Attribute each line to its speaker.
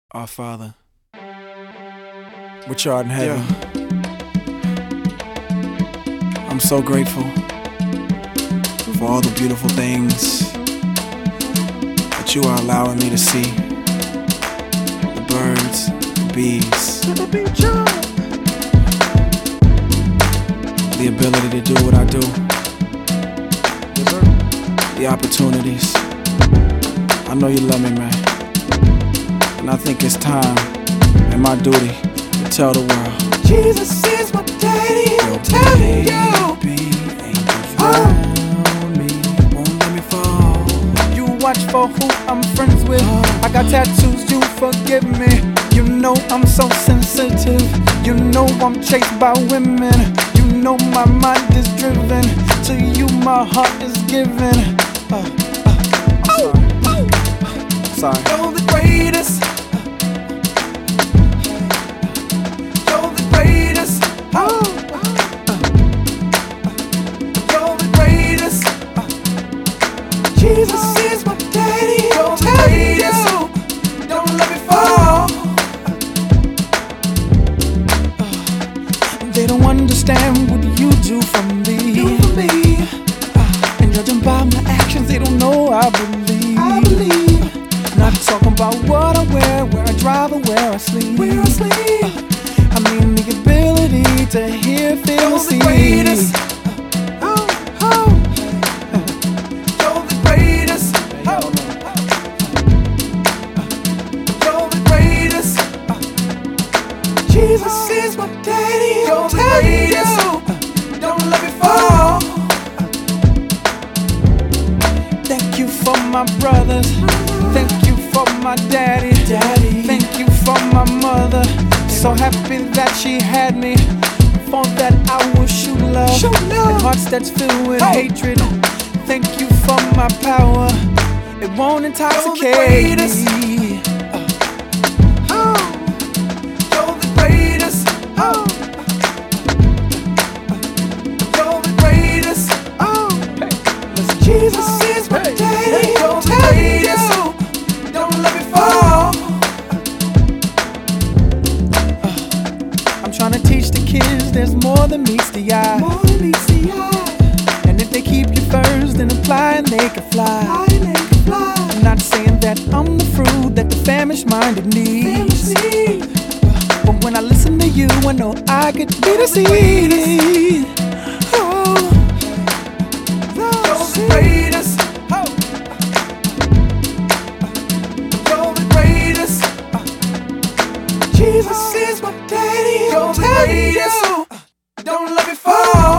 Speaker 1: Our Father, which art in heaven, I'm so grateful for all the beautiful things that you are allowing me to see. The birds, the bees, the ability to do what I do, the opportunities. I know you love me, man. And I think it's time and my duty to tell the world,
Speaker 2: Jesus is my daddy, I'm telling you.
Speaker 1: Around me, won't let me fall.
Speaker 2: You watch for who I'm friends with. I got tattoos, you forgive me. You know I'm so sensitive. You know I'm chased by women. You know my mind is driven. To you my heart is given.
Speaker 1: Sorry.
Speaker 2: You're the greatest. You're the greatest. You're the greatest. Jesus is my daddy. You're the greatest. Don't let me fall. They don't understand what you do for me. And judging by my actions, they don't know I believe. Not talking about what I wear, where I drive, or where I sleep. I mean the ability to hear, feel, and see. You're the greatest. You're the greatest. You're the greatest. Jesus is my daddy. You're the greatest. Don't let me fall. Thank you for my brothers. Thank you for my daddy. Thank you for my mother. So happy that she had me. For that I will show love. And hearts that's filled with hatred. Thank you for my power. It won't intoxicate me. You're the greatest. You're the greatest. Jesus is my daddy. You're the greatest. Don't let me fall. I'm trying to teach the kids there's more than meets the eye. And if they keep you first, then apply and they can fly. I'm not saying that I'm the fruit that the famished-minded needs. But when I listen to you, I know I could be the seed. You're the greatest. You're the greatest. Jesus is my daddy. You're the greatest. Don't let me fall.